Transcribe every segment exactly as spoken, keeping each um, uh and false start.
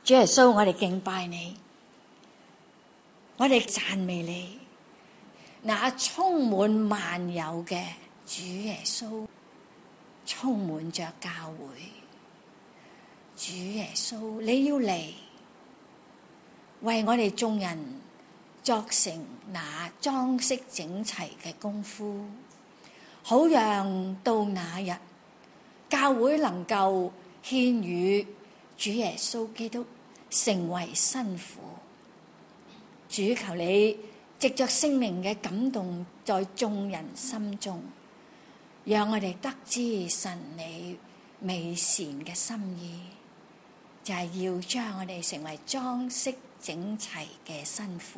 主耶穌，我哋敬拜你，我哋讚美你，那充滿萬有嘅主耶穌，充滿着教會。主耶穌，你要嚟為我哋眾人作成那裝飾整齊嘅功夫，好讓到那日教會能夠獻與主耶穌基督成為新婦。主，求你藉着聖靈嘅感動在眾人心中，讓我哋得知神你美善嘅心意，就係要將我哋成為裝飾整齊嘅新婦，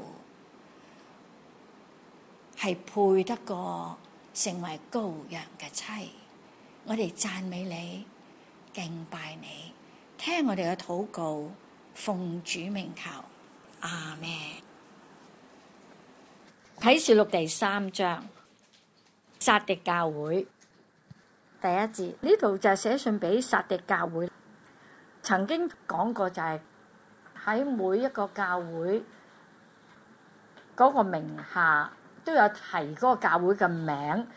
係配得過成為羔羊嘅妻。我哋讚美你，敬拜你，聽我哋嘅禱告，奉主名求，阿們。啟示錄第三章，撒狄教會第一節，呢度就係寫信俾撒狄教會。曾經講過，就係喺每一個教會嗰個名下都有提嗰個教會嘅名，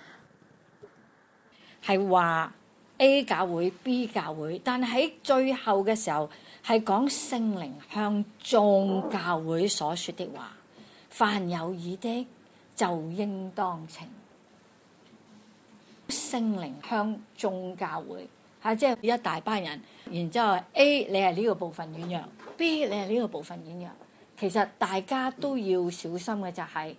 係話 A 教會 B 教會，但喺最後嘅時候係講聖靈向眾教會所說的話，凡有耳的就應當聽。聖靈向眾教會係即係一大班人，然之後 A 你係呢個部分軟弱， B 你係呢個部分軟弱，其實大家都要小心嘅就係、是、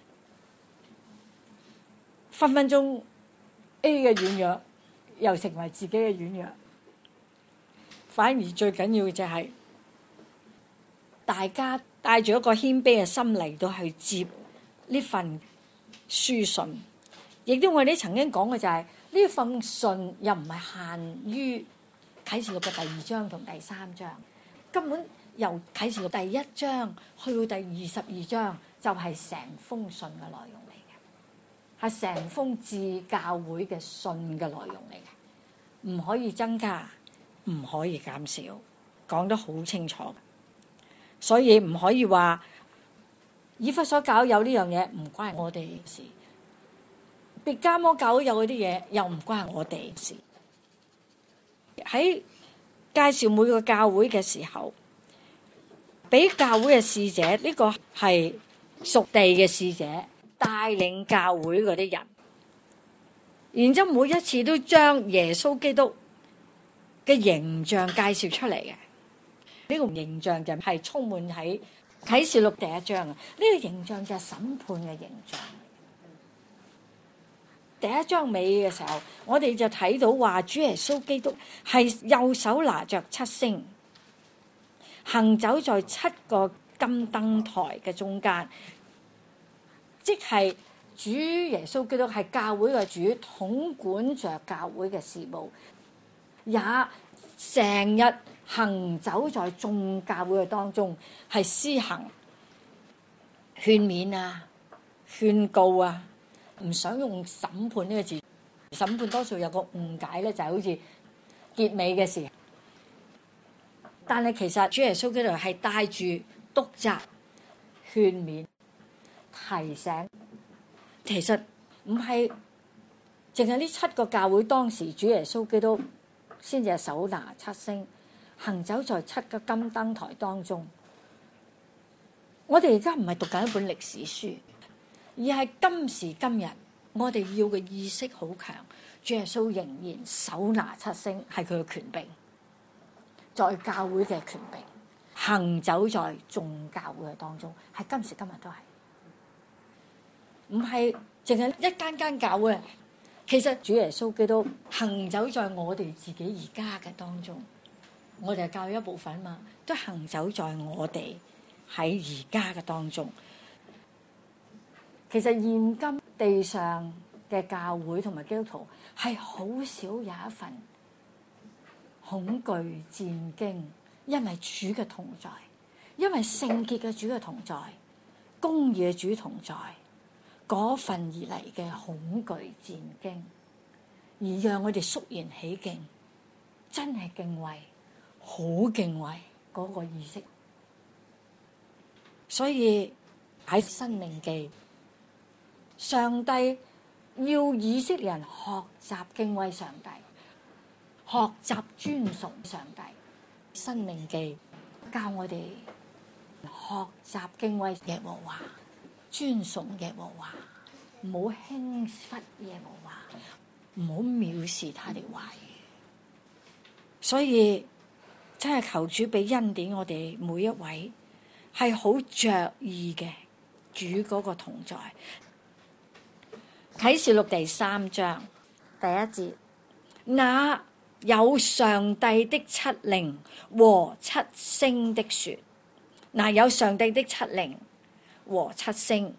分分鐘 A 嘅軟弱又成為自己嘅軟弱，反而最緊要嘅就係大家帶住一個謙卑嘅心嚟到去接呢份書信。亦都我哋曾經講嘅就係、是、呢份信又唔係限於啟示錄嘅第二章同第三章，根本由啟示錄第一章去到第二十二章就係成封信嘅內容嚟嘅，係成封致教會嘅信嘅內容嚟嘅，唔可以增加，唔可以減少，講得好清楚。所以唔可以話以弗所教有呢樣嘢唔關我哋事，別迦摩教有嗰啲嘢又唔關我哋事。喺介紹每個教會嘅時候，俾教會嘅使者，呢、這個係屬地嘅使者帶領教會嗰啲人，然之後每一次都將耶穌基督嘅形象介紹出嚟嘅。呢、這個形象就係充滿喺啟示錄第一章啊！呢、這個形象就係審判嘅形象。第一章尾嘅時候，我哋就睇到話主耶穌基督係右手拿着七星，行走在七個金燈台嘅中間，即係主耶穌基督係教會嘅主，統管着教會嘅事務，也成日行走在眾教會嘅當中，係施行勸勉啊、勸告啊。唔想用審判呢個字，審判多數有個誤解咧，就係、是、好似結尾嘅時候。但係其實主耶穌基督係帶住督責、勸勉、提醒。其實唔係淨係呢七個教會，當時主耶穌基督先至係手拿七星，行走在七個金燈台當中。我哋而家唔係讀緊一本歷史書，而係今時今日，我哋要嘅意識好強。主耶穌仍然手拿七星，係佢嘅權柄，在教會嘅權柄，行走在眾教會嘅當中，係今時今日都係，唔係淨係一間間教會。其實主耶穌基督行走在我哋自己而家嘅當中，我哋係教會一部分嘛，都行走在我哋喺而家嘅當中。其實現今地上嘅教會同埋基督徒係好少有一份恐懼戰驚，因為主嘅同在，因為聖潔嘅主嘅同在，公義嘅主同在，嗰份而嚟嘅恐懼戰驚，而讓我哋肅然起敬，真係敬畏，好敬畏， 嗰個意識。所以喺申命記，上帝要以色列人學習敬畏上帝，學習尊崇上帝。申命記教我哋學習敬畏耶和華，尊崇耶和華，唔好輕忽耶和華，唔好藐視他的話語。所以真係求主俾恩典我哋每一位，係好着意嘅主嗰個同在。啟示錄第三章第一節，那有上帝的七靈和七星的說，那有上帝的七靈和七星，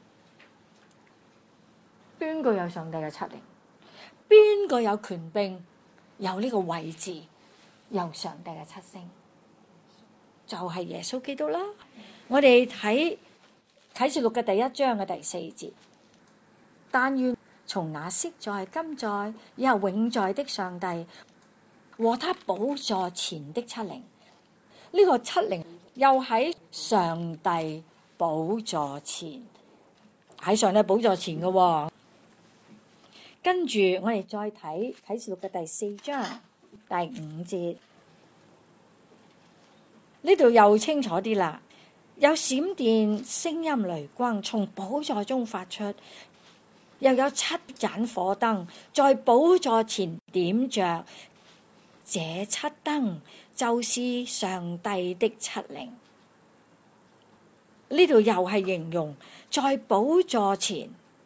邊個有上帝嘅七靈？邊個有權柄？有呢個位置？有上帝嘅七星，就係、是、耶穌基督啦。我哋睇啟示錄嘅第一章嘅第四節，但願從那昔在、今在、以後永在的上帝和他寶座前的七靈，呢、這個七靈又喺上帝寶座前，喺上帝寶座前嘅、哦。跟住我哋再睇啟示錄嘅第四章第五節，呢度又清楚啲啦。有閃電、聲音、雷轟從寶座中發出，又有七盞火燈在寶座前點着，這七燈就是上帝的七靈。呢度又係形容在寶座前，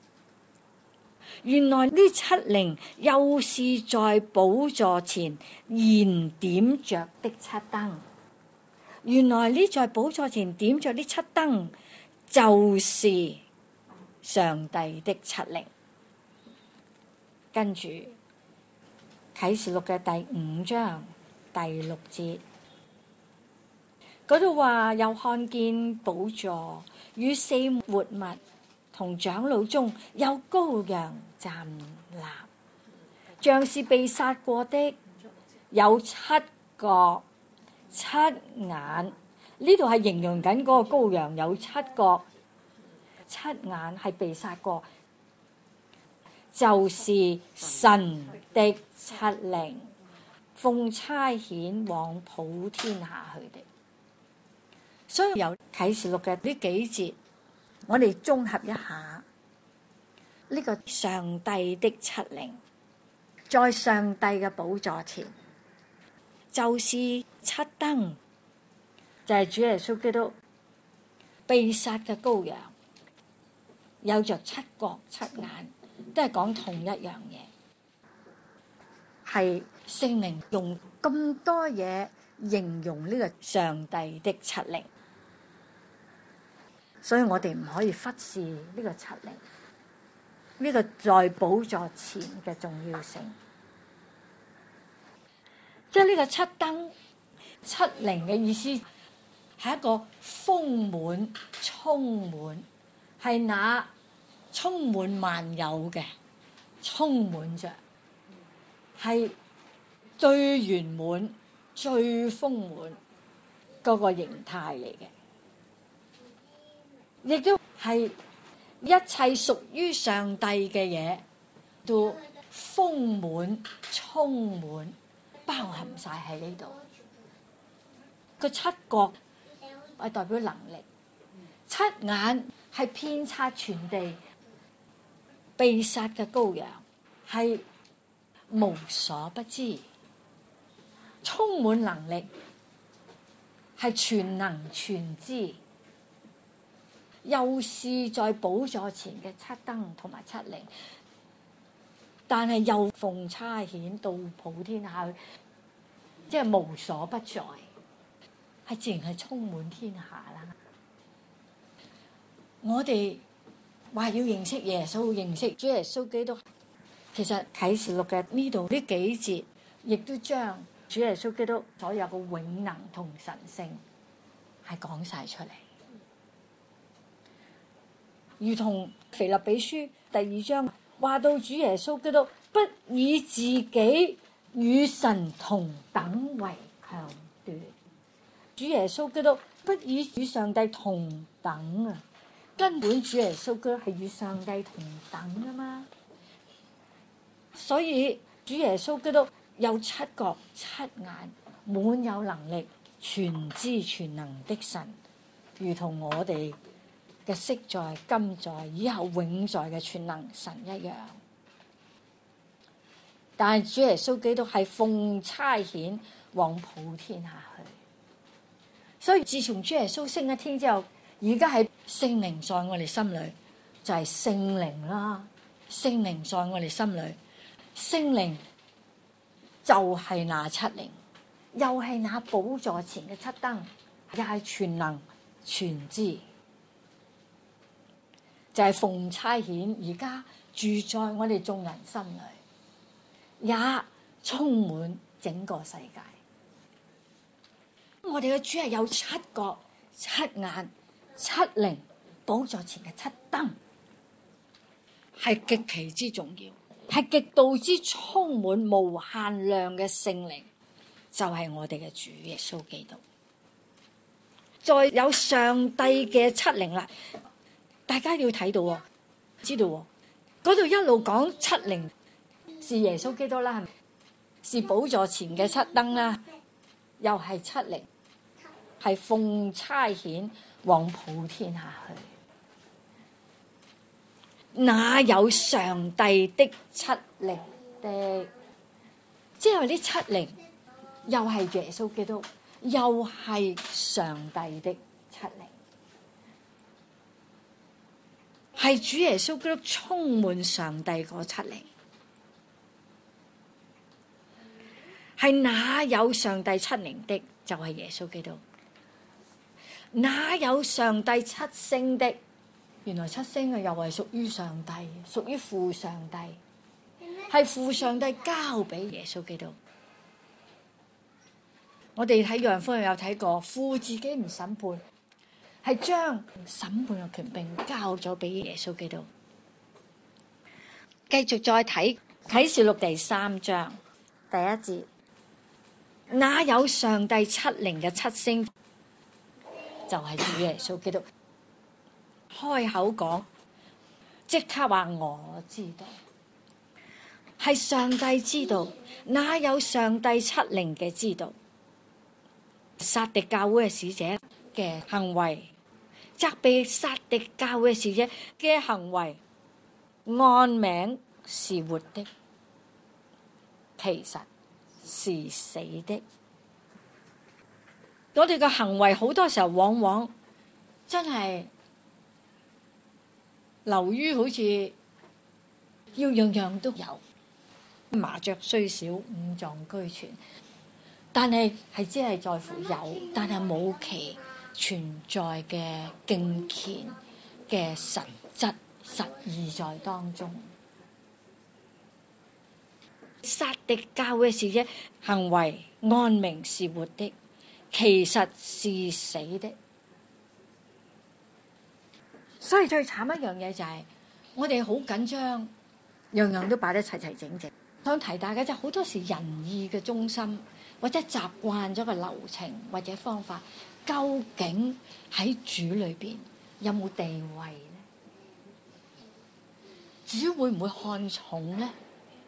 原來呢七靈又是在寶座前燃點着的七燈。原來呢在寶座前點着呢七燈，就是上帝的七靈。跟住啟示錄嘅第五章第六節，嗰度話又看見寶座與四活物同長老中有羔羊站立，像是被殺過的，有七角七眼。呢度係形容緊嗰個羔羊有七角七眼，係被殺過，就是神的七靈，奉差遣往普天下去的。所以有啟示錄嘅呢幾節，我哋綜合一下呢個上帝的七靈，在上帝嘅寶座前，就是七燈，就係主耶穌基督被殺嘅羔羊，有着七角七眼，都係講同一樣嘢。係聖靈用咁多嘢形容呢個上帝的七靈，所以我哋唔可以忽視呢個七靈，呢個在寶座前嘅重要性。即係呢個七燈七靈嘅意思係一個豐滿充滿，係那充滿萬有嘅，充滿着，係最圓滿最豐滿嗰個形態嚟嘅，亦都係一切屬於上帝嘅嘢都豐滿充滿包含晒喺呢度。個七角係代表能力，七眼係遍察全地，被殺嘅羔羊係無所不知，充滿能力係全能全知，又是在寶座前嘅七燈同埋七靈，但係又奉差遣到普天下去，即係無所不在，係自然係充滿天下啦。我哋話要認識耶穌，認識主耶穌基督，其實啟示錄嘅呢度呢幾節，亦都將主耶穌基督所有嘅永能同神性係講晒出嚟，如同腓立比書第二章話到主耶穌基督不以自己與神同等為強奪， 主耶穌基督不以與上帝同等啊！根本主耶穌基督係與上帝同等噶嘛。所以主耶穌基督有七角七眼，滿有能力，全知全能的神，如同我哋嘅昔在今在以後永在嘅全能神一樣。但係主耶穌基督係奉差遣往普天下去，所以自從主耶穌升一天之後，而家係聖靈在我哋心裏，就係聖靈啦。聖靈在我哋心裏，聖靈就係那七靈，又係那寶座前嘅七燈，又係全能全知，就係奉差遣而家住在我哋眾人心裏，也充滿整個世界。我哋嘅主係有七角、七眼、七靈，寶座前嘅七燈，係極其之重要，係極度之充滿無限量嘅聖靈，就係、是、我哋嘅主耶穌基督。再有上帝嘅七靈啦，大家要睇到，知道嗰度一路講七靈是耶穌基督啦，係咪？是寶座前嘅七燈啦，又係七靈，係奉差遣往普天下去。哪有上帝的七靈的？即係呢七靈又係耶穌基督，又係上帝的七靈，係主耶穌基督充滿上帝嗰七靈。係哪有上帝七靈的？就係、是、耶穌基督。哪有上帝七星的？原來七星啊，又係屬於上帝，屬於父上帝，係父上帝交俾耶穌基督。我哋睇約翰福音有睇過，父自己唔審判，係將審判嘅權柄交咗俾耶穌基督。繼續再睇啟示錄第三章第一節。哪有上帝七靈嘅七星？就係、是、主耶穌基督。開口講，即刻話我知道，係上帝知道。哪有上帝七靈嘅知道？撒狄教會嘅使者嘅行為，責備撒狄教會嘅使者嘅行為，按名是活的，其實是死的。我哋嘅行為好多時候往往真係流於好似要樣樣都有，麻雀雖小五臟俱全，但係係只係在乎有，但係冇其存在嘅敬虔嘅實質實意在當中。撒狄教會嘅使者行為按名是活的，其實是死的。所以最慘一樣嘢就係、是、我哋好緊張，樣樣都擺得齊齊整整。想提大家就好多時人意嘅中心，或者習慣咗個流程或者方法，究竟喺主裏邊有冇地位呢？主會唔會看重呢？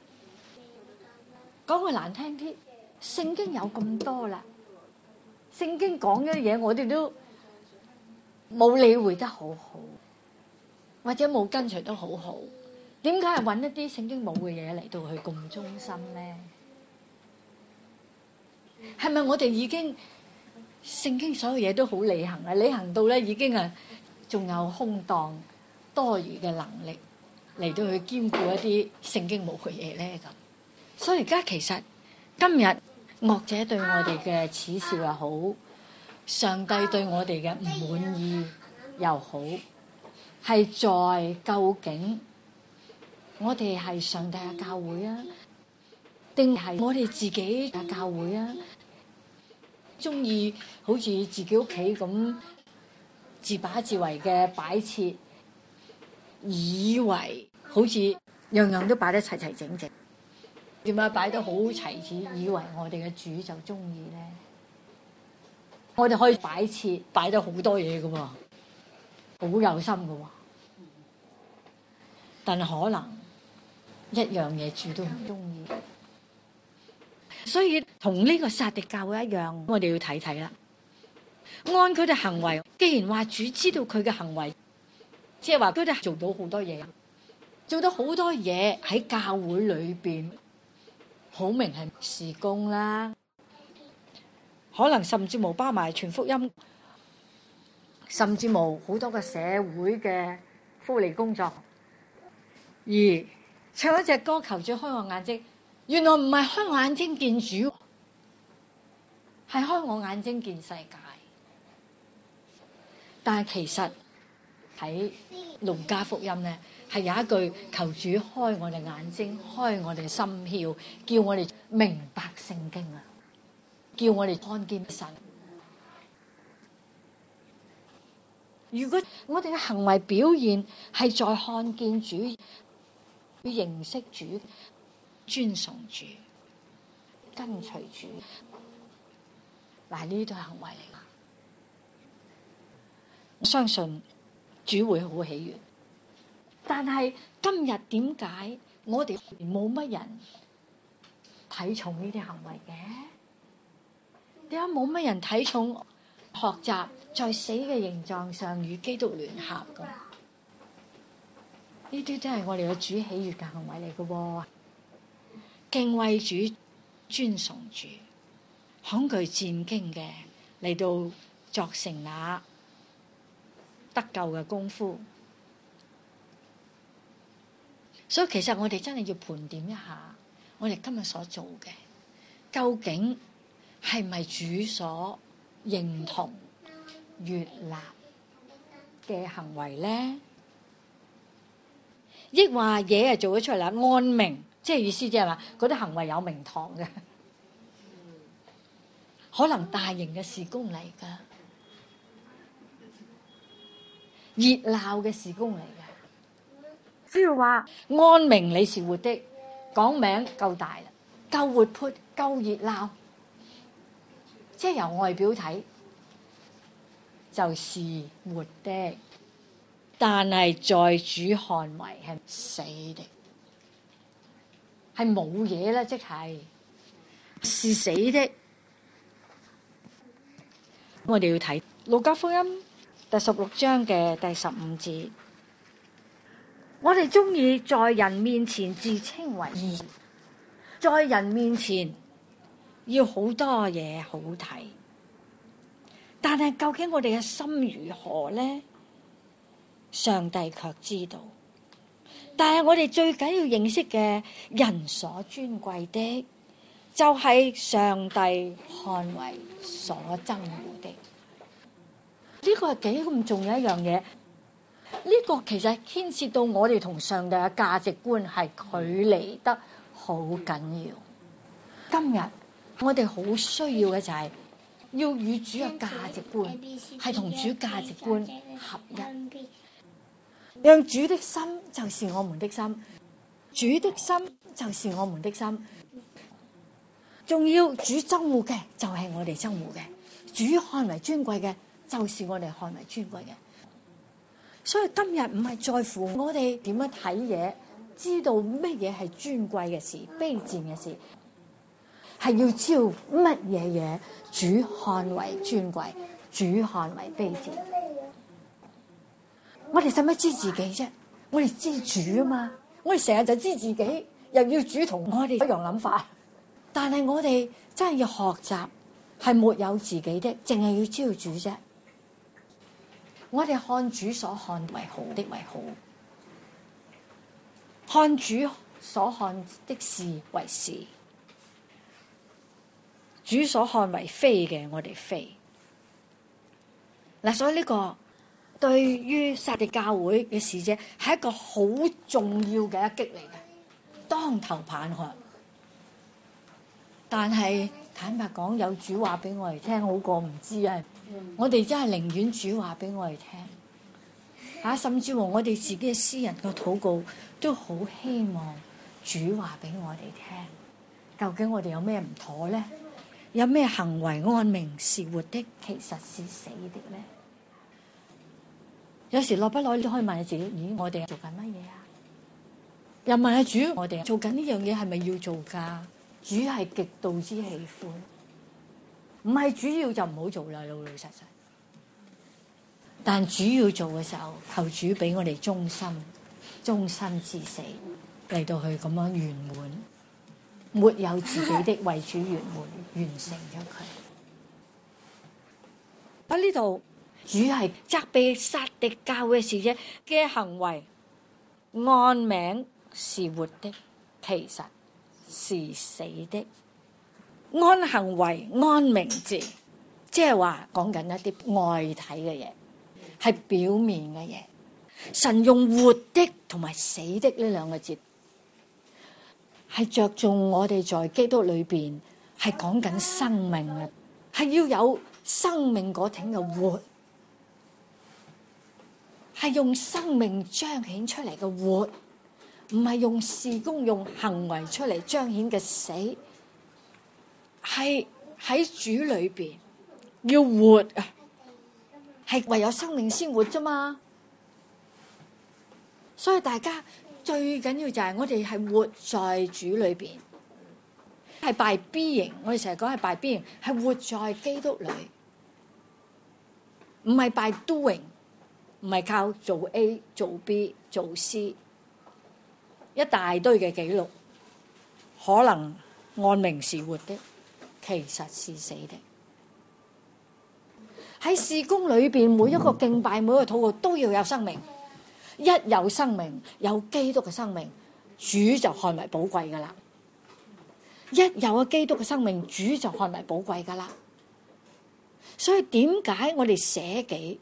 講句難聽啲，聖經有咁多啦，聖經講嘅嘢我哋都冇理會得好好，或者冇跟隨得好好，點解係揾一啲聖經冇嘅嘢嚟到去咁忠心呢？係咪我哋已經聖經所有嘢都好履行啊？履行到咧已經啊，仲有空檔多餘嘅能力嚟到去兼顧一啲聖經冇嘅嘢咧？咁所以而家其實今日惡者對我哋嘅恥笑又好，上帝對我哋嘅唔滿意又好，係在究竟我哋係上帝嘅教會啊，定係我哋自己嘅教會啊？中意好似自己屋企咁自把自為嘅擺設，以為好似樣樣都擺得齊齊整整，點解擺得好齊整？以為我哋嘅主就中意咧？ 我哋可以擺設擺得好多嘢㗎喎，好有心㗎喎。但係可能一樣嘢主都唔中意，所以同呢個撒狄教會一樣，我哋要睇睇啦。按佢哋行為，既然話主知道佢嘅行為，即係話佢哋做到好多嘢，做到好多嘢喺教會裏邊，好明係事工啦，可能甚至冇包埋傳福音，甚至冇好多嘅社會嘅福利工作。而唱一隻歌求主開我眼睛，原來唔係開我眼睛見主，係開我眼睛見世界。但係其實喺路加福音咧，係有一句求主開我哋眼睛，開我哋心竅，叫我哋明白聖經啊，叫我哋看見神。如果我哋嘅行為表現係在看見主、認識主、尊崇主、跟隨主，嗱，呢啲都係行為嚟㗎。我相信主會好喜悅，但係今日點解我哋冇乜人睇重呢啲行為嘅？點解冇乜人睇重學習在死嘅形狀上與基督聯合㗎？呢啲都係我哋嘅主喜悅嘅行為嚟嘅喎。敬畏主、尊崇主、恐懼戰兢嘅嚟到作成那得救嘅功夫。所以其實我哋真係要盤點一下，我哋今日所做嘅究竟係咪主所認同、悅納嘅行為咧？抑或嘢係做咗出嚟啦，按名，即係意思即係話嗰啲行為有名堂嘅，可能大型嘅事工嚟㗎，熱鬧嘅事工嚟嘅。只要話按名你是活的，講名夠大啦，夠活潑，夠熱鬧，即係由外表睇就是活的。但係在主看為係死的，係冇嘢啦，即係是死的。我哋要睇路加福音第十六章嘅第十五節。我哋中意在人面前自稱為義，在人面前要好多嘢好睇，但係究竟我哋嘅心如何呢？上帝卻知道，但係我哋最緊要認識嘅人所尊貴的，就係上帝看為所憎惡的。呢個係幾咁重要一樣嘢。呢個其實牽涉到我哋同上帝嘅價值觀係距離得好緊要。今日我哋好需要嘅就係要與主嘅價值觀係同主價值觀合一。讓主的心就是我們的心，主的心就是我們的心。仲要主憎惡嘅就係我哋憎惡嘅，主看為尊貴嘅就是我哋看為尊貴嘅。所以今日唔係在乎我哋點樣睇嘢，知道乜嘢係尊貴嘅事、卑賤嘅事，係要知道乜嘢嘢主看為尊貴，主看為卑賤。我哋使乜知自己啫？我哋知主啊嘛！我哋成日就知自己，又要主同我哋一樣諗法。但係我哋真係要學習，係沒有自己的，淨係要知道主啫。我哋看主所看為好的為好，看主所看的事為是，主所看為非嘅，我哋非。嗱，所以呢個對於撒狄教會嘅使者係一個好重要嘅一擊嚟嘅，當頭棒喝。但係坦白講，有主話俾我哋聽好過唔知啊！我哋真係寧願主話俾我哋聽嚇，甚至乎我哋自己嘅私人嘅禱告都好希望主話俾我哋聽。究竟我哋有咩唔妥咧？ 有咩行為按名是活的，其實是死的呢？有時落不落都可以問下自己：咦，我哋做緊乜嘢啊？又問下主：我哋做緊呢樣嘢係咪要做㗎？主係極度之喜歡，唔係主要就唔好做啦，老老實實。但主要做嘅時候，求主俾我哋忠心，忠心至死，嚟到去咁樣圓滿，沒有自己的為主圓滿，完成咗佢。喺呢度，主係責備撒狄教嘅使者嘅行為，按名是活的，其實是死的。按行為，按名字，即係話講緊一啲外體嘅嘢，係表面嘅嘢。神用活的同埋死的呢兩個字，係着重我哋在基督裏邊係講緊生命啊，係要有生命嗰種嘅活，係用生命彰顯出嚟嘅活，唔係用事工用行為出嚟彰顯嘅死，係喺主裏邊要活啊，係唯有生命先活啫嘛。所以大家最緊要就係我哋係活在主裏邊，係 by being，我哋成日講係 by being，係活在基督裏，唔係 by doing，唔係靠做 A 做 B 做 C， 一大堆嘅記錄，可能按名是活的，其實是死的。喺事工裏邊，每一個敬拜，每一個禱告都要有生命。一有生命，有基督嘅生命，主就看為寶貴噶啦。一有咗基督嘅生命，主就看為寶貴噶啦。所以點解我哋捨己，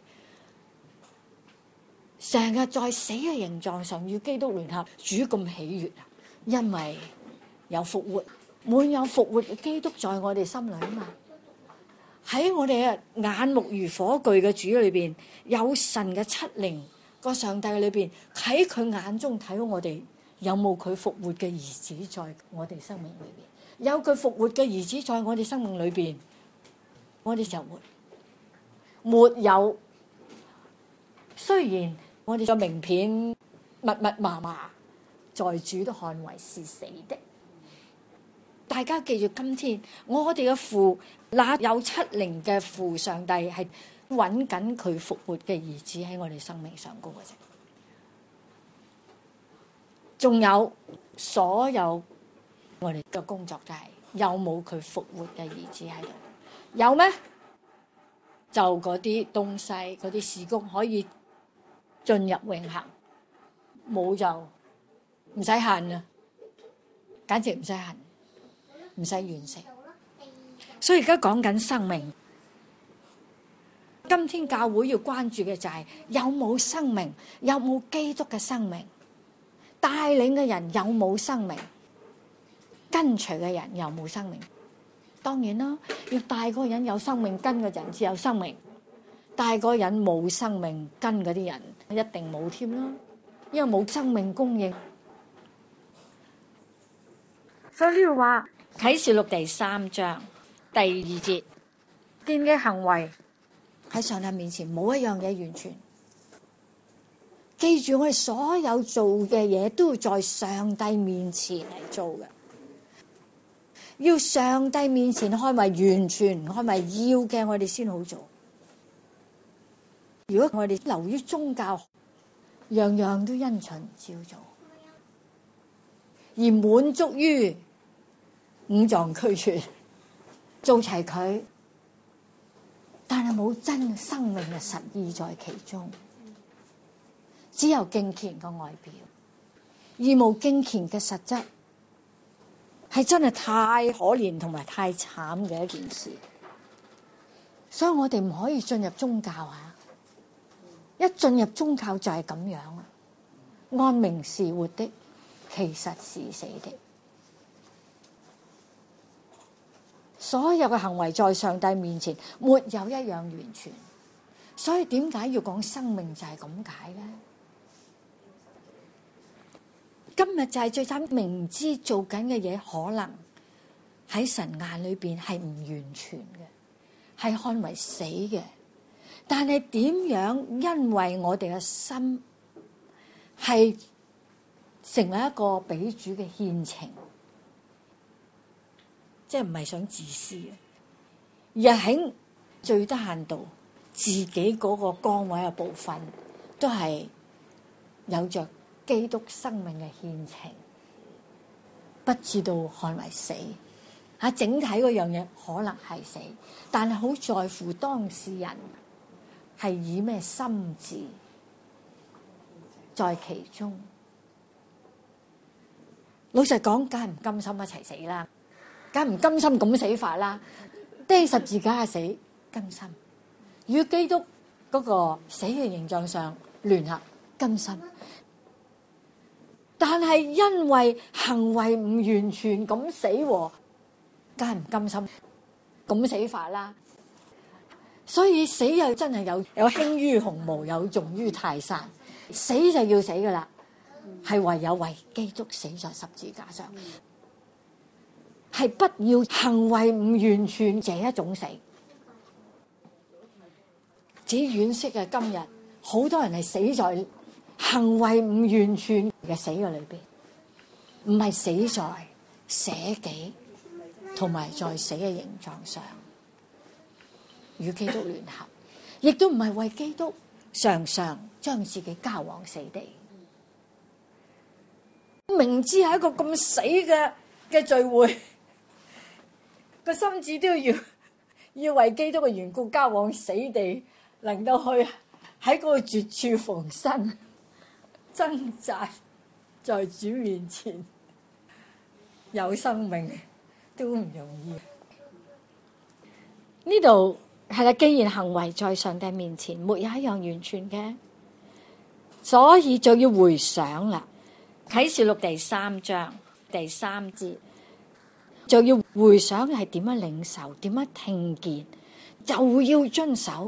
成日在死嘅形狀上與基督聯合，主咁喜悅啊？因為有復活，滿有復活嘅基督在我哋心裏啊嘛。喺我哋嘅眼目如火炬嘅主裏邊，有神嘅七靈。個上帝裏邊喺佢眼中睇到我哋有冇佢復活嘅兒子在我哋生命裏邊，有佢復活嘅兒子在我哋生命裏邊，我哋就活。沒有，雖然我哋嘅名片密密麻麻，在主都看為是死的。大家記住，今天我哋嘅父，那有七靈嘅父上帝係揾緊佢復活嘅兒子喺我哋生命上高嘅啫，仲有所有我哋嘅工作就係有冇佢復活嘅兒子喺度？有咩？就嗰啲東西，嗰啲事工可以進入永恆，冇就唔使恨啊，簡直唔使恨，唔使完成。所以而家講緊生命。今天教會要關注嘅就係有冇生命，有冇基督嘅生命，帶領嘅人有冇生命，跟隨嘅人有冇生命。當然啦，要帶嗰個人有生命，跟嘅人先有生命，帶嗰個人冇生命，跟嗰啲人一定冇添啦，因為冇生命供應。所以呢度話啟示錄第三章第二節，見嘅行為喺上帝面前冇一樣嘢完全。記住，我哋所有做嘅嘢都要在上帝面前嚟做嘅，要上帝面前看為完全，看為要嘅，我哋先好做。如果我哋流於宗教，樣樣都因循照做，而滿足於五臟俱全，做齊佢，但係冇真生命嘅實意在其中，只有敬虔嘅外表，而冇敬虔嘅實質，係真係太可憐同埋太慘嘅一件事。所以我哋唔可以進入宗教啊！一進入宗教就係咁樣啊！按名是活的，其實是死的。所有嘅行為在上帝面前沒有一樣完全，所以點解要講生命就係咁解咧？今日就係最慘，明知做緊嘅嘢可能喺神眼裏邊係唔完全嘅，係看為死嘅。但係點樣因為我哋嘅心係成為一個俾主嘅獻情，即係唔係想自私嘅，而係喺最低限度自己嗰個崗位嘅部分都係有着基督生命嘅獻情，不知道看為死。吓，整體嗰樣嘢可能係死，但係好在乎當事人係以咩心志在其中。老實講，梗係唔甘心一齊死啦，梗係唔甘心咁死法啦。釘十字架係死，甘心與基督嗰個死嘅形象上聯合，甘心。但係因為行為唔完全咁死，梗係唔甘心咁死法啦。所以死又真係有有輕於鴻毛，有重於泰山。死就要死噶啦，係唯有為基督死在十字架上，係不要行為唔完全這一種死。只惋惜嘅今日，好多人係死在行為唔完全嘅死嘅裏邊，唔係死在捨己同埋在死嘅形狀上與基督聯合，亦都唔係為基督常常將自己交往死地。明知係一個咁死嘅嘅聚會，個心智都要要為基督嘅緣故交往死地，能夠去喺嗰個絕處逢生，掙扎在主面前有生命都唔容易。呢度係啦，既然行為在上帝面前沒有一樣完全嘅，所以就要回想啦。啟示錄第三章第三節就要回想係點樣領受，點樣聽見，就要遵守，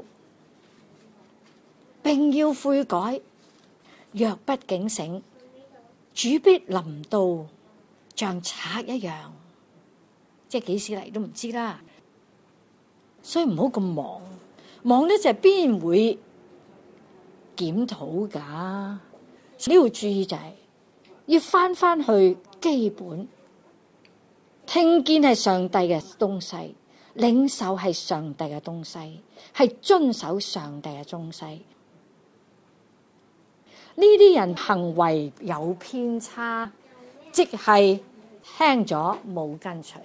並要悔改。若不警醒，主必臨到，像賊一樣，即係幾時嚟都唔知啦。所以唔好咁忙，忙咧就係邊會檢討噶。呢度注意就係、是、要翻翻去基本，聽見係上帝嘅東西，領受係上帝嘅東西，係遵守上帝嘅東西。呢啲人行為有偏差，即係聽咗冇跟隨，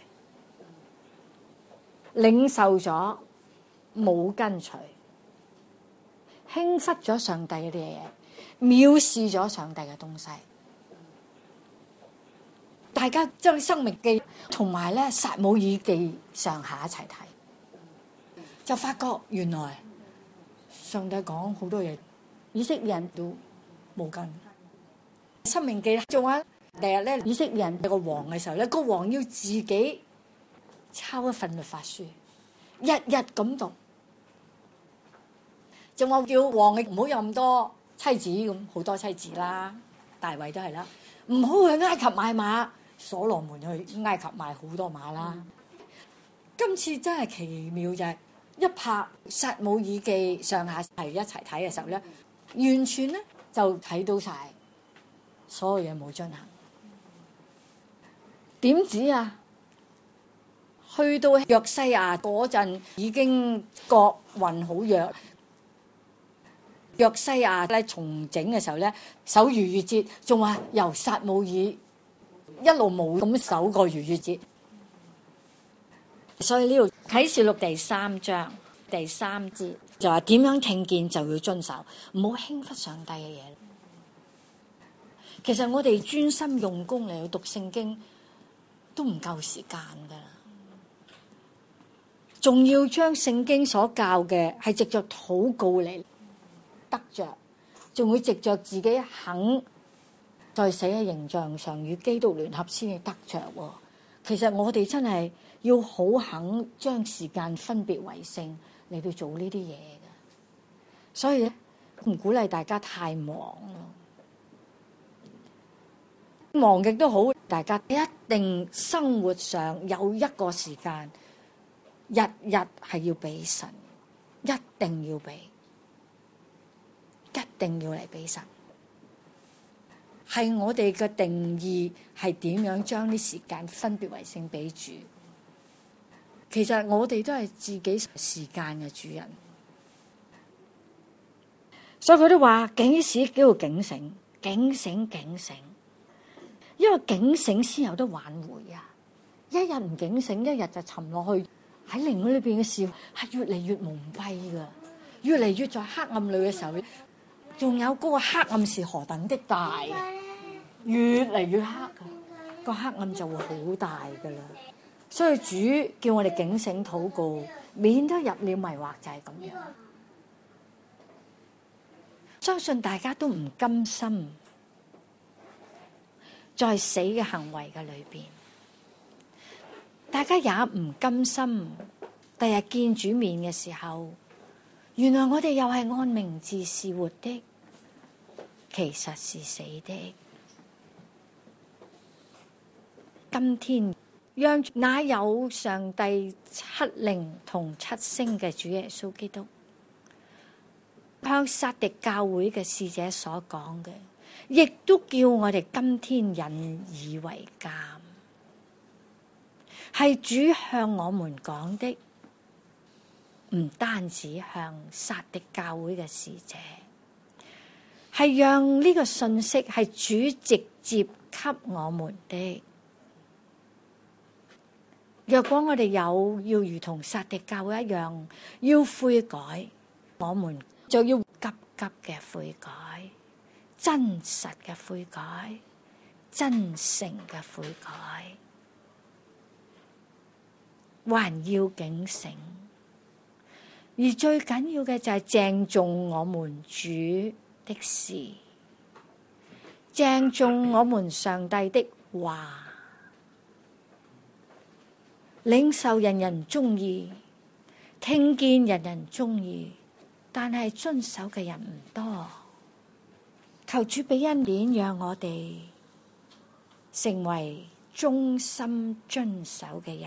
領受咗冇跟隨，輕忽咗上帝嗰啲嘢，藐視咗上帝嘅東西。大家將申命記同埋咧撒母耳記上下一齊睇，就發覺原來上帝講好多嘢，以色列人都冇跟。申命記仲話第日咧，以色列人有個王嘅時候咧，個王要自己抄一份律法書，日日咁讀，仲話叫王你唔好有咁多妻子，咁好多妻子啦，大衛都係啦，唔好去埃及買馬，所羅門去埃及買好多馬啦。今次真係奇妙就係、是、一拍撒母耳記上下係一齊睇嘅時候咧，完全咧就睇到晒所有嘢冇進行。點止啊？去到約西亞嗰陣已經國運好弱，約西亞咧重整嘅時候咧，守逾越節，仲話由撒母耳一路冇咁守過逾越節。所以呢度啟示錄第三章第三節就話點樣聽見就要遵守，唔好輕忽上帝嘅嘢。其實我哋專心用功嚟去讀聖經都唔夠時間噶啦，仲要將聖經所教嘅係藉着禱告嚟得着，仲會藉着自己肯在死嘅形象上與基督聯合先至得着。其實我哋真係要好肯將時間分別為聖嚟到做呢啲嘢嘅，所以咧唔鼓勵大家太忙咯，忙極都好， 大家一定生活上有一個時間，日日係要俾神，一定要俾，一定要嚟俾神。係我哋嘅定義係點樣將啲時間分別為聖俾主？其實我哋都係自己時間嘅主人，所以佢都話幾時都要警醒，警醒，警醒，因為警醒先有得挽回啊！一日唔警醒，一日就沉落去喺靈裏邊嘅事係越嚟越蒙蔽噶，越嚟越在黑暗裏嘅時候，仲有嗰個黑暗是何等的大，越嚟越黑噶，個黑暗就會好大噶啦。所以主叫我哋警醒禱告，免得入了迷惑，就係咁樣。相信大家都唔甘心在死嘅行為嘅裏邊，大家也唔甘心第日見主面嘅時候，原來我哋又係按名字是活的，其實是死的。今天讓那有上帝七靈同七星嘅主耶穌基督，向撒狄教會嘅使者所講嘅，亦都叫我哋今天引以為鑑。係主向我們講的，唔單止向撒狄教會嘅使者，係讓呢個信息係主直接給我們的。若果我哋有要如同撒狄教會一樣要悔改，我們就要急急嘅悔改，真實嘅悔改，真誠嘅悔改，還要警醒。而最緊要嘅就係鄭重我們主的事，鄭重我們上帝的話，領受人人中意，聽見人人中意，但係遵守嘅人唔多。求主俾恩典，讓我哋成為忠心遵守嘅人，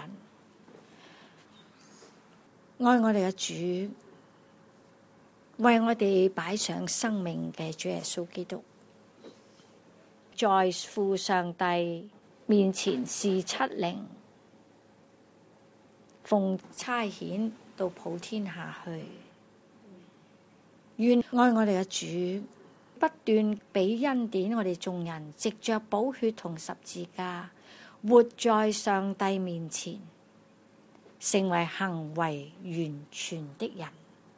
愛我哋嘅主，為我哋擺上生命嘅主耶穌基督，在父上帝面前是七靈，奉差遣到普天下去，願愛我哋嘅主不斷俾恩典我哋眾人，藉着寶血同十字架，活在上帝面前，成為行為完全的人。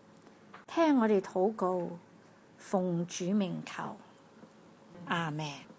聽我哋禱告，奉主名求，阿們。